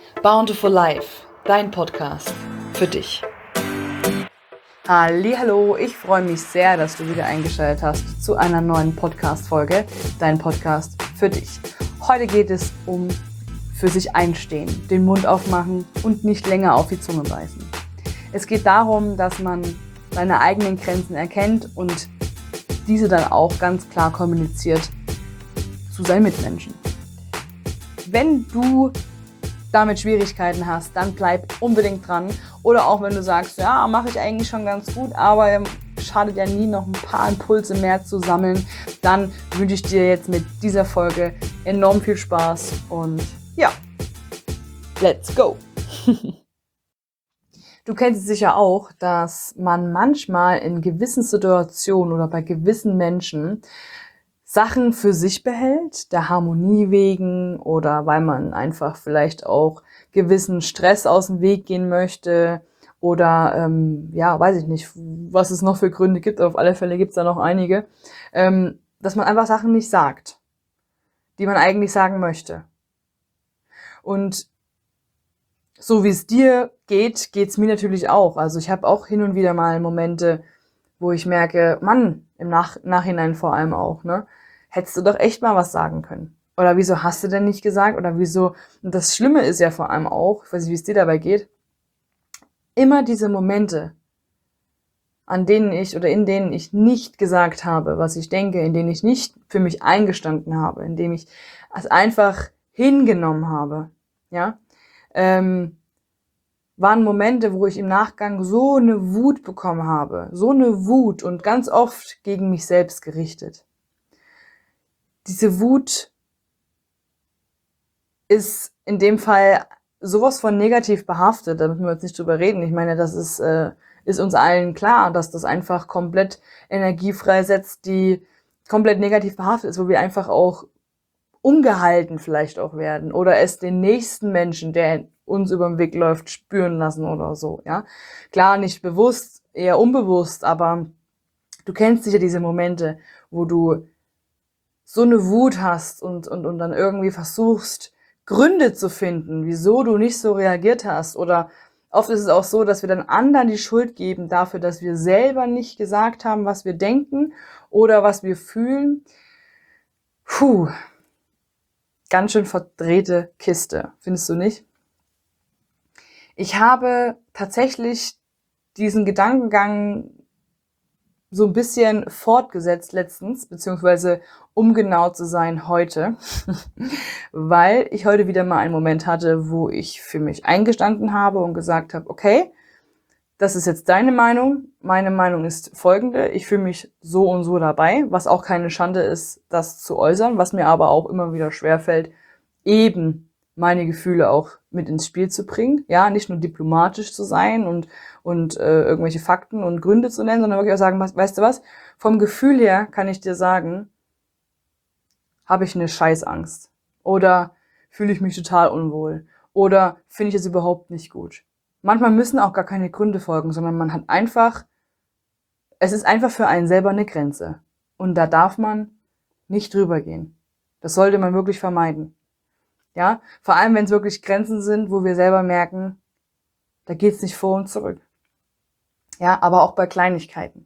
Bountiful Life, dein Podcast für dich. Hallihallo, ich freue mich sehr, dass du wieder eingeschaltet hast zu einer neuen Podcast-Folge, dein Podcast für dich. Heute geht es um für sich einstehen, den Mund aufmachen und nicht länger auf die Zunge beißen. Es geht darum, dass man seine eigenen Grenzen erkennt und diese dann auch ganz klar kommuniziert zu seinen Mitmenschen. Wenn du damit Schwierigkeiten hast, dann bleib unbedingt dran. Oder auch wenn du sagst, ja, mache ich eigentlich schon ganz gut, aber schadet ja nie, noch ein paar Impulse mehr zu sammeln, dann wünsche ich dir jetzt mit dieser Folge enorm viel Spaß und ja, let's go! Du kennst es sicher auch, dass man manchmal in gewissen Situationen oder bei gewissen Menschen Sachen für sich behält, der Harmonie wegen oder weil man einfach vielleicht auch gewissen Stress aus dem Weg gehen möchte oder weiß ich nicht, was es noch für Gründe gibt, auf alle Fälle gibt es da noch einige, dass man einfach Sachen nicht sagt, die man eigentlich sagen möchte. Und so wie es dir geht, geht's mir natürlich auch. Also ich habe auch hin und wieder mal Momente, wo ich merke, Mann, im Nachhinein vor allem auch, ne? Hättest du doch echt mal was sagen können. Oder wieso hast du denn nicht gesagt? Oder wieso, und das Schlimme ist ja vor allem auch, ich weiß nicht, wie es dir dabei geht, immer diese Momente, in denen ich nicht gesagt habe, was ich denke, in denen ich nicht für mich eingestanden habe, in denen ich es einfach hingenommen habe, ja, waren Momente, wo ich im Nachgang so eine Wut bekommen habe, so eine Wut und ganz oft gegen mich selbst gerichtet. Diese Wut ist in dem Fall sowas von negativ behaftet, da müssen wir jetzt nicht drüber reden. Ich meine, das ist uns allen klar, dass das einfach komplett Energie freisetzt, die komplett negativ behaftet ist, wo wir einfach auch ungehalten vielleicht auch werden oder es den nächsten Menschen, der uns über den Weg läuft, spüren lassen oder so, ja. Klar, nicht bewusst, eher unbewusst, aber du kennst sicher diese Momente, wo du so eine Wut hast und dann irgendwie versuchst, Gründe zu finden, wieso du nicht so reagiert hast. Oder oft ist es auch so, dass wir dann anderen die Schuld geben dafür, dass wir selber nicht gesagt haben, was wir denken oder was wir fühlen. Ganz schön verdrehte Kiste, findest du nicht? Ich habe tatsächlich diesen Gedankengang so ein bisschen fortgesetzt letztens, beziehungsweise um genau zu sein heute, weil ich heute wieder mal einen Moment hatte, wo ich für mich eingestanden habe und gesagt habe, okay, das ist jetzt deine Meinung, meine Meinung ist folgende, ich fühle mich so und so dabei, was auch keine Schande ist, das zu äußern, was mir aber auch immer wieder schwerfällt, eben meine Gefühle auch mit ins Spiel zu bringen, ja, nicht nur diplomatisch zu sein und irgendwelche Fakten und Gründe zu nennen, sondern wirklich auch sagen, weißt du was, vom Gefühl her kann ich dir sagen, habe ich eine Scheißangst oder fühle ich mich total unwohl oder finde ich es überhaupt nicht gut. Manchmal müssen auch gar keine Gründe folgen, sondern man hat einfach, es ist einfach für einen selber eine Grenze und da darf man nicht drüber gehen. Das sollte man wirklich vermeiden. Ja, vor allem, wenn es wirklich Grenzen sind, wo wir selber merken, da geht's nicht vor und zurück. Ja, aber auch bei Kleinigkeiten.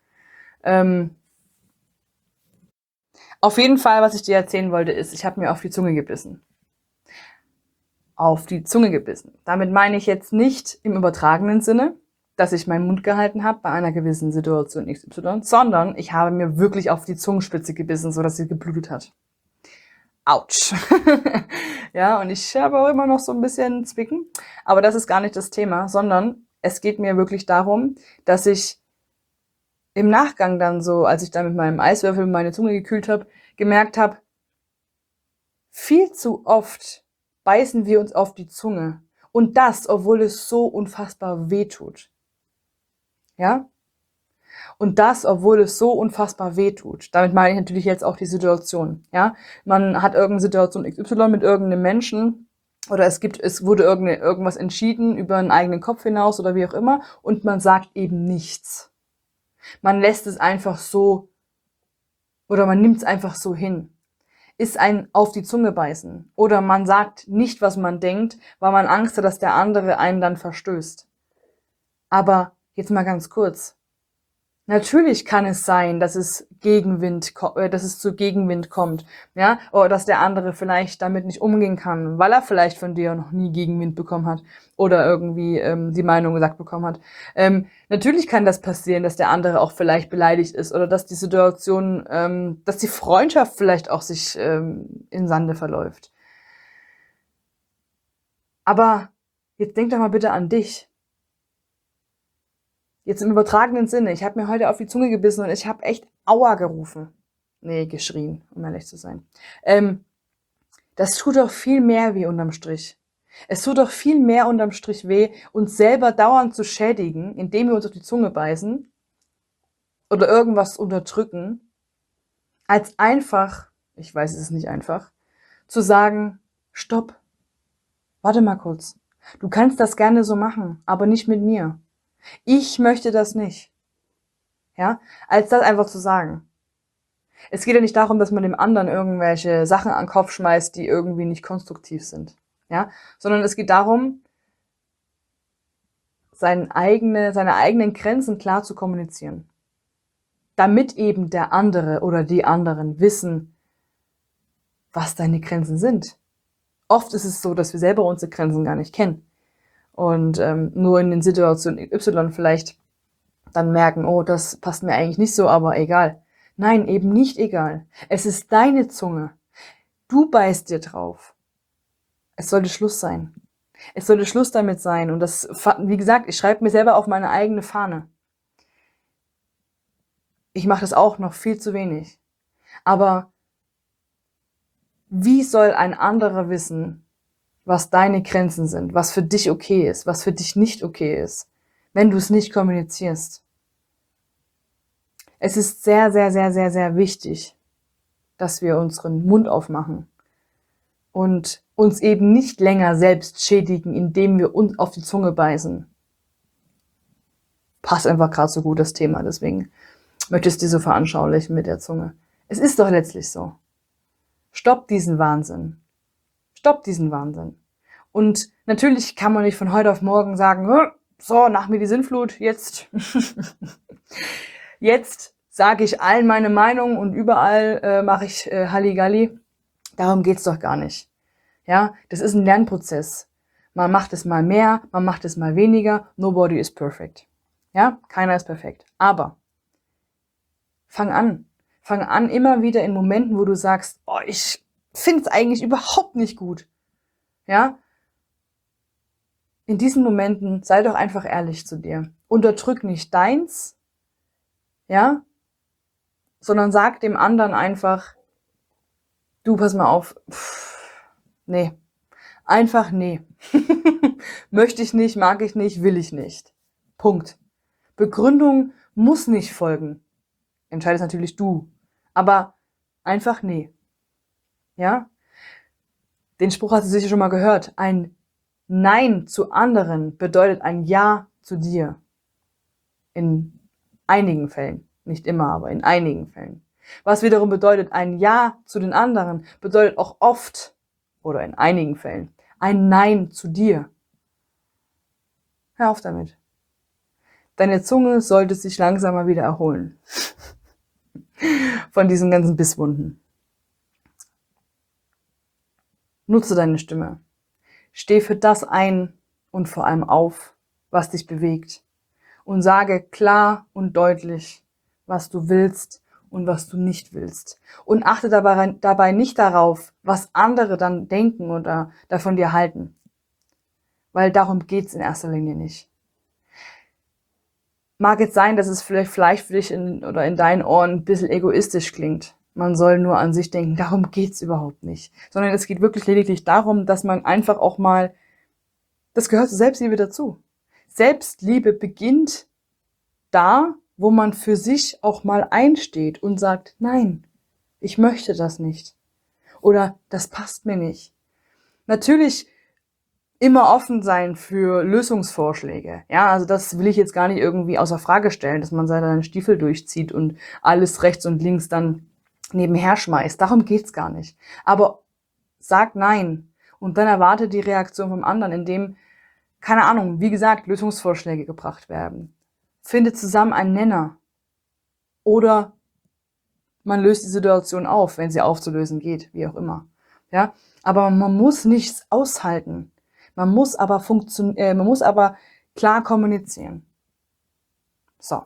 Auf jeden Fall, was ich dir erzählen wollte, ist, ich habe mir auf die Zunge gebissen. Auf die Zunge gebissen. Damit meine ich jetzt nicht im übertragenen Sinne, dass ich meinen Mund gehalten habe bei einer gewissen Situation XY, sondern ich habe mir wirklich auf die Zungenspitze gebissen, sodass sie geblutet hat. Autsch. Ja, und ich habe auch immer noch so ein bisschen Zwicken. Aber das ist gar nicht das Thema, sondern es geht mir wirklich darum, dass ich im Nachgang dann so, als ich dann mit meinem Eiswürfel meine Zunge gekühlt habe, gemerkt habe, viel zu oft beißen wir uns auf die Zunge. Und das, obwohl es so unfassbar weh tut. Ja? Und das, obwohl es so unfassbar weh tut. Damit meine ich natürlich jetzt auch die Situation. Ja, man hat irgendeine Situation XY mit irgendeinem Menschen oder es wurde irgendwas entschieden über einen eigenen Kopf hinaus oder wie auch immer und man sagt eben nichts. Man lässt es einfach so oder man nimmt es einfach so hin. ist ein auf die Zunge beißen. Oder man sagt nicht, was man denkt, weil man Angst hat, dass der andere einen dann verstößt. Aber jetzt mal ganz kurz. Natürlich kann es sein, dass es zu Gegenwind kommt, ja, oder dass der andere vielleicht damit nicht umgehen kann, weil er vielleicht von dir noch nie Gegenwind bekommen hat oder irgendwie die Meinung gesagt bekommen hat. Natürlich kann das passieren, dass der andere auch vielleicht beleidigt ist oder dass die Situation, dass die Freundschaft vielleicht auch sich in Sande verläuft. Aber jetzt denk doch mal bitte an dich. Jetzt im übertragenen Sinne. Ich habe mir heute auf die Zunge gebissen und ich habe echt Aua gerufen. Nee, geschrien, um ehrlich zu sein. Das tut doch viel mehr weh unterm Strich. Es tut doch viel mehr unterm Strich weh, uns selber dauernd zu schädigen, indem wir uns auf die Zunge beißen oder irgendwas unterdrücken, als einfach, ich weiß, es ist nicht einfach, zu sagen, stopp, warte mal kurz. Du kannst das gerne so machen, aber nicht mit mir. Ich möchte das nicht. Ja, als das einfach zu sagen. Es geht ja nicht darum, dass man dem anderen irgendwelche Sachen an den Kopf schmeißt, die irgendwie nicht konstruktiv sind. Ja, sondern es geht darum, seine eigenen Grenzen klar zu kommunizieren. Damit eben der andere oder die anderen wissen, was deine Grenzen sind. Oft ist es so, dass wir selber unsere Grenzen gar nicht kennen. Und nur in den Situationen Y vielleicht dann merken, oh, das passt mir eigentlich nicht so, aber egal. Nein, eben nicht egal. Es ist deine Zunge. Du beißt dir drauf. Es sollte Schluss sein. Es sollte Schluss damit sein. Und das, wie gesagt, ich schreibe mir selber auf meine eigene Fahne. Ich mache das auch noch viel zu wenig. Aber wie soll ein anderer wissen, was deine Grenzen sind, was für dich okay ist, was für dich nicht okay ist, wenn du es nicht kommunizierst? Es ist sehr, sehr, sehr, sehr, sehr wichtig, dass wir unseren Mund aufmachen und uns eben nicht länger selbst schädigen, indem wir uns auf die Zunge beißen. Passt einfach gerade so gut das Thema, deswegen möchte ich es dir so veranschaulichen mit der Zunge. Es ist doch letztlich so. Stopp diesen Wahnsinn. Stopp diesen Wahnsinn. Und natürlich kann man nicht von heute auf morgen sagen, so, nach mir die Sintflut, jetzt sage ich allen meine Meinung und überall mache ich Halligalli. Darum geht's doch gar nicht. Ja, das ist ein Lernprozess. Man macht es mal mehr, man macht es mal weniger. Nobody is perfect. Ja, keiner ist perfekt. Aber fang an. Fang an immer wieder in Momenten, wo du sagst, oh, ich finde es eigentlich überhaupt nicht gut. Ja, in diesen Momenten sei doch einfach ehrlich zu dir. Unterdrück nicht deins, ja, sondern sag dem anderen einfach, du, pass mal auf, nee, einfach nee. Möchte ich nicht, mag ich nicht, will ich nicht. Punkt. Begründung muss nicht folgen. Entscheidest natürlich du. Aber einfach nee. Ja? Den Spruch hast du sicher schon mal gehört. Ein Nein zu anderen bedeutet ein Ja zu dir. In einigen Fällen. Nicht immer, aber in einigen Fällen. Was wiederum bedeutet, ein Ja zu den anderen bedeutet auch oft, oder in einigen Fällen, ein Nein zu dir. Hör auf damit. Deine Zunge sollte sich langsam mal wieder erholen. Von diesen ganzen Bisswunden. Nutze deine Stimme. Steh für das ein und vor allem auf, was dich bewegt. Und sage klar und deutlich, was du willst und was du nicht willst. Und achte dabei nicht darauf, was andere dann denken oder davon dir halten. Weil darum geht's in erster Linie nicht. Mag jetzt sein, dass es vielleicht für dich in deinen Ohren ein bisschen egoistisch klingt. Man soll nur an sich denken, darum geht's überhaupt nicht. Sondern es geht wirklich lediglich darum, dass man einfach auch mal, das gehört zur Selbstliebe dazu. Selbstliebe beginnt da, wo man für sich auch mal einsteht und sagt, nein, ich möchte das nicht. Oder das passt mir nicht. Natürlich immer offen sein für Lösungsvorschläge. Ja, also das will ich jetzt gar nicht irgendwie außer Frage stellen, dass man seine Stiefel durchzieht und alles rechts und links dann nebenher schmeißt. Darum geht's gar nicht. Aber sag nein und dann erwarte die Reaktion vom anderen, indem, keine Ahnung, wie gesagt, Lösungsvorschläge gebracht werden. Finde zusammen einen Nenner. Oder man löst die Situation auf, wenn sie aufzulösen geht, wie auch immer. Ja, aber man muss nichts aushalten. Man muss aber klar kommunizieren. So.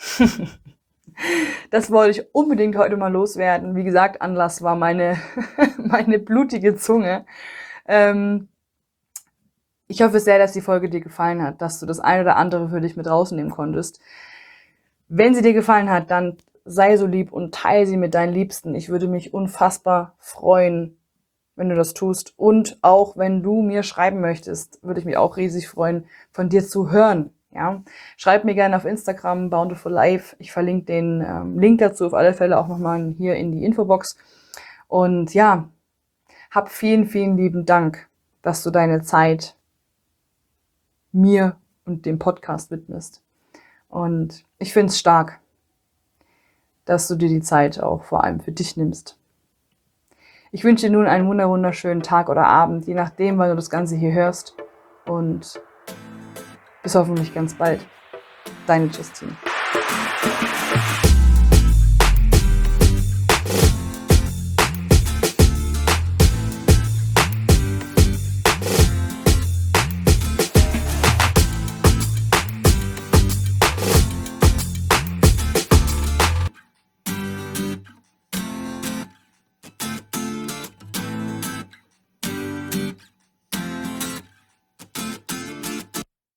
Das wollte ich unbedingt heute mal loswerden. Wie gesagt, Anlass war meine blutige Zunge. Ich hoffe sehr, dass die Folge dir gefallen hat, dass du das eine oder andere für dich mit rausnehmen konntest. Wenn sie dir gefallen hat, dann sei so lieb und teile sie mit deinen Liebsten. Ich würde mich unfassbar freuen, wenn du das tust. Und auch wenn du mir schreiben möchtest, würde ich mich auch riesig freuen, von dir zu hören. Ja, schreib mir gerne auf Instagram, Bountiful Life. Ich verlinke den Link dazu auf alle Fälle auch nochmal hier in die Infobox. Und ja, hab vielen, vielen lieben Dank, dass du deine Zeit mir und dem Podcast widmest. Und ich finde es stark, dass du dir die Zeit auch vor allem für dich nimmst. Ich wünsche dir nun einen wunderschönen Tag oder Abend, je nachdem, wann du das Ganze hier hörst. Und bis hoffentlich ganz bald. Deine Justine.